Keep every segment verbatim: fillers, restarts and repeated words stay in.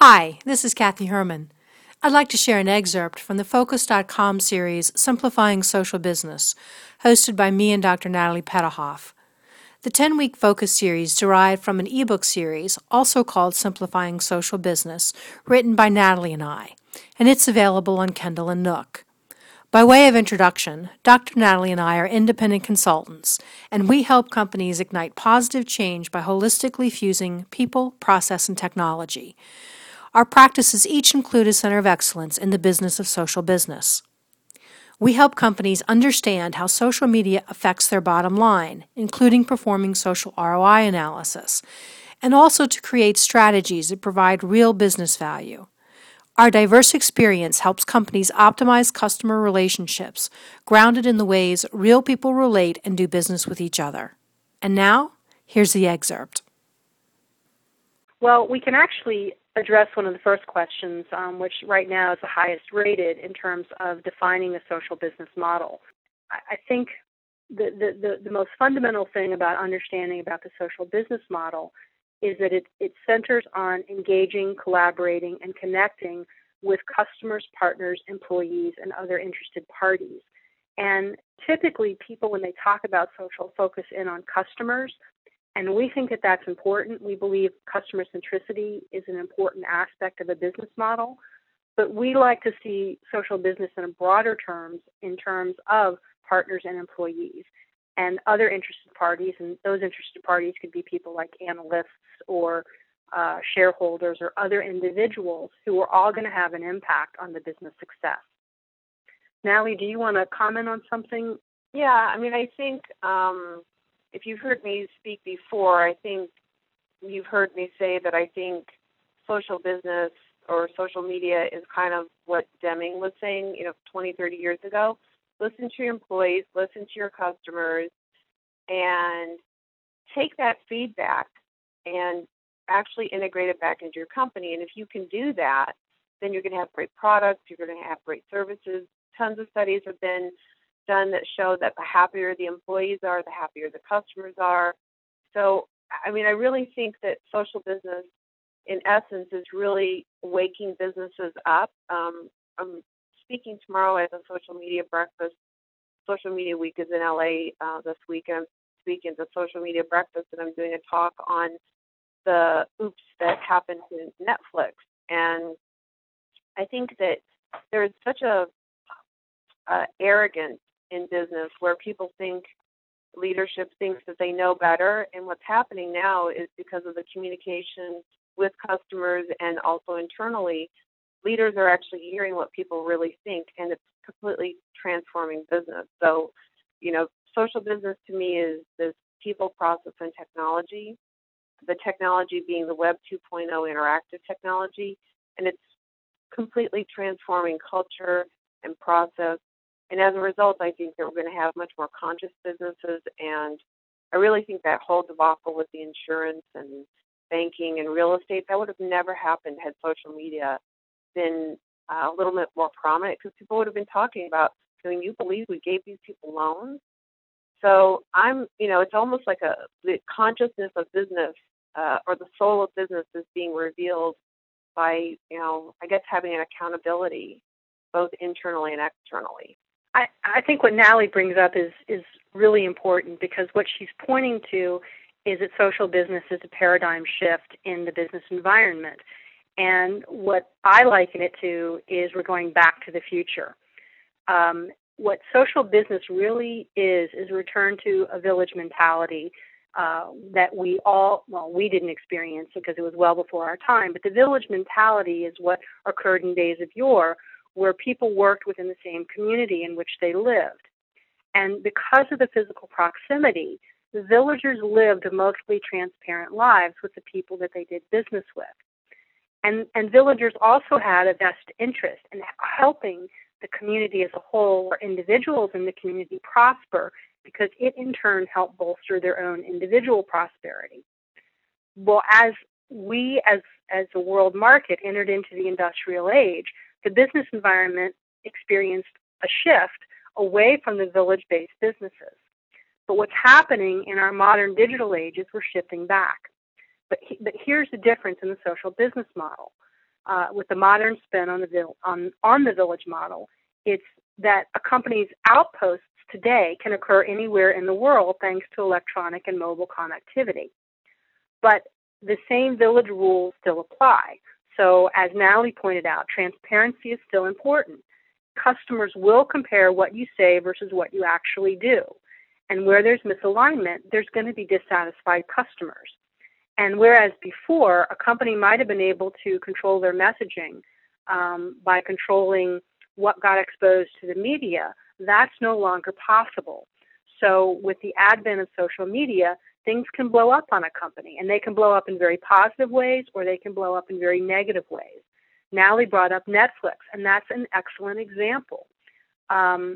Hi, this is Kathy Herman. I'd like to share an excerpt from the Focus dot com series Simplifying Social Business, hosted by me and Doctor Natalie Petahoff. The ten-week Focus series derived from an ebook series, also called Simplifying Social Business, written by Natalie and I, and it's available on Kindle and Nook. By way of introduction, Doctor Natalie and I are independent consultants, and we help companies ignite positive change by holistically fusing people, process, and technology. Our practices each include a center of excellence in the business of social business. We help companies understand how social media affects their bottom line, including performing social R O I analysis, and also to create strategies that provide real business value. Our diverse experience helps companies optimize customer relationships, grounded in the ways real people relate and do business with each other. And now, here's the excerpt. Well, we can actually address one of the first questions, um, which right now is the highest rated in terms of defining a social business model. I, I think the, the, the, the most fundamental thing about understanding about the social business model is that it, it centers on engaging, collaborating, and connecting with customers, partners, employees, and other interested parties. And typically, people, when they talk about social, focus in on customers, and we think that that's important. We believe customer centricity is an important aspect of a business model, but we like to see social business in broader terms, in terms of partners and employees and other interested parties, and those interested parties could be people like analysts or uh, shareholders or other individuals who are all going to have an impact on the business success. Natalie, do you want to comment on something? Yeah, I mean, I think um, if you've heard me speak before, I think you've heard me say that I think social business or social media is kind of what Deming was saying, you know, twenty, thirty years ago. Listen to your employees, listen to your customers, and take that feedback and actually integrate it back into your company. And if you can do that, then you're going to have great products, you're going to have great services. Tons of studies have been done that show that the happier the employees are, the happier the customers are. So, I mean, I really think that social business, in essence, is really waking businesses up. Um, I'm speaking tomorrow at the Social Media Breakfast. Social Media Week is in L A uh, this week, and I'm speaking at the Social Media Breakfast, and I'm doing a talk on the oops that happened to Netflix. And I think that there is such a uh, arrogance in business where people think, leadership thinks that they know better, and what's happening now is because of the communication with customers and also internally, leaders are actually hearing what people really think, and it's completely transforming business. So, you know, social business to me is this people, process, and technology, the technology being the Web two point oh interactive technology, and it's completely transforming culture and process. And as a result, I think that we're going to have much more conscious businesses, and I really think that whole debacle with the insurance and banking and real estate, that would have never happened had social media been uh, a little bit more prominent, because people would have been talking about, can you believe we gave these people loans? So I'm, you know, it's almost like a the consciousness of business uh, or the soul of business is being revealed by, you know, I guess having an accountability both internally and externally. I, I think what Natalie brings up is, is really important, because what she's pointing to is that social business is a paradigm shift in the business environment. And what I liken it to is we're going back to the future. Um, what social business really is, is a return to a village mentality uh, that we all, well, we didn't experience because it was well before our time, but the village mentality is what occurred in days of yore, where people worked within the same community in which they lived. And because of the physical proximity, the villagers lived mostly transparent lives with the people that they did business with. And, and villagers also had a vested interest in helping the community as a whole, or individuals in the community, prosper, because it in turn helped bolster their own individual prosperity. Well, as we as, as the world market entered into the industrial age, the business environment experienced a shift away from the village-based businesses. But what's happening in our modern digital age is we're shifting back. But, he, but here's the difference in the social business model. uh, with the modern spin on the on on the village model, it's that a company's outposts today can occur anywhere in the world thanks to electronic and mobile connectivity. But the same village rules still apply. So as Natalie pointed out, transparency is still important. Customers will compare what you say versus what you actually do. And where there's misalignment, there's going to be dissatisfied customers. And whereas before, a company might have been able to control their messaging um, by controlling what got exposed to the media, that's no longer possible. So with the advent of social media, things can blow up on a company, and they can blow up in very positive ways or they can blow up in very negative ways. Natalie brought up Netflix, and that's an excellent example. Um,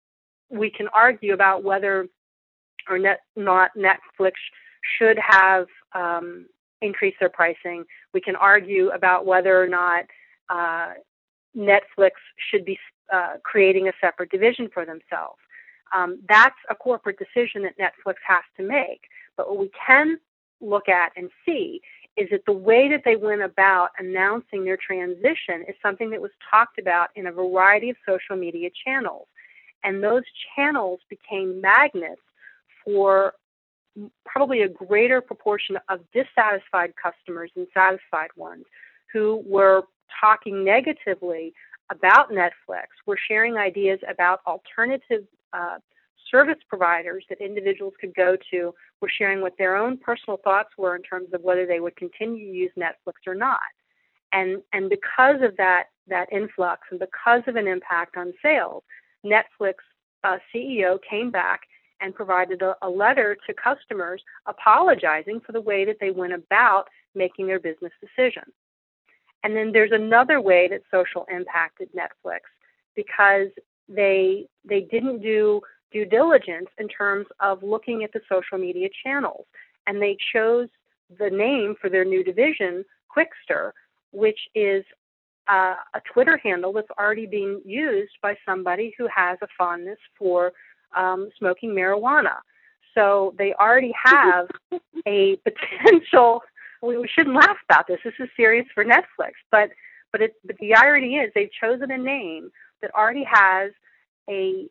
we can argue about whether or net, not Netflix should have um, increased their pricing. We can argue about whether or not uh, Netflix should be uh, creating a separate division for themselves. Um, that's a corporate decision that Netflix has to make. But what we can look at and see is that the way that they went about announcing their transition is something that was talked about in a variety of social media channels. And those channels became magnets for probably a greater proportion of dissatisfied customers than satisfied ones who were talking negatively about Netflix, were sharing ideas about alternative uh, service providers that individuals could go to, were sharing what their own personal thoughts were in terms of whether they would continue to use Netflix or not. And and because of that that influx and because of an impact on sales, Netflix uh, C E O came back and provided a, a letter to customers apologizing for the way that they went about making their business decisions. And then there's another way that social impacted Netflix because they they didn't do due diligence in terms of looking at the social media channels. And they chose the name for their new division, Quickster, which is uh, a Twitter handle that's already being used by somebody who has a fondness for um, smoking marijuana. So they already have a potential, we, we shouldn't laugh about this, this is serious for Netflix, but but, it, but the irony is they've chosen a name that already has a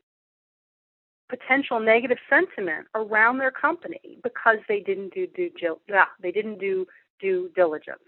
potential negative sentiment around their company because they didn't do due yeah, they didn't do due diligence.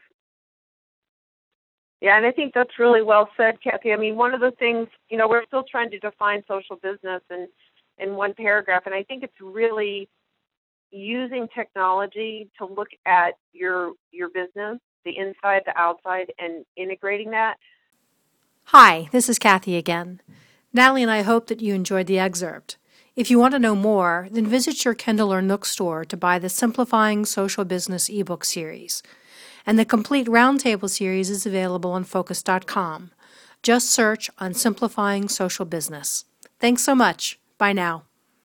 Yeah, and I think that's really well said, Kathy. I mean, one of the things, you know, we're still trying to define social business in, in one paragraph, and I think it's really using technology to look at your your business, the inside, the outside, and integrating that. Hi, this is Kathy again. Natalie and I hope that you enjoyed the excerpt. If you want to know more, then visit your Kindle or Nook store to buy the Simplifying Social Business ebook series. And the complete Roundtable series is available on Focus dot com. Just search on Simplifying Social Business. Thanks so much. Bye now.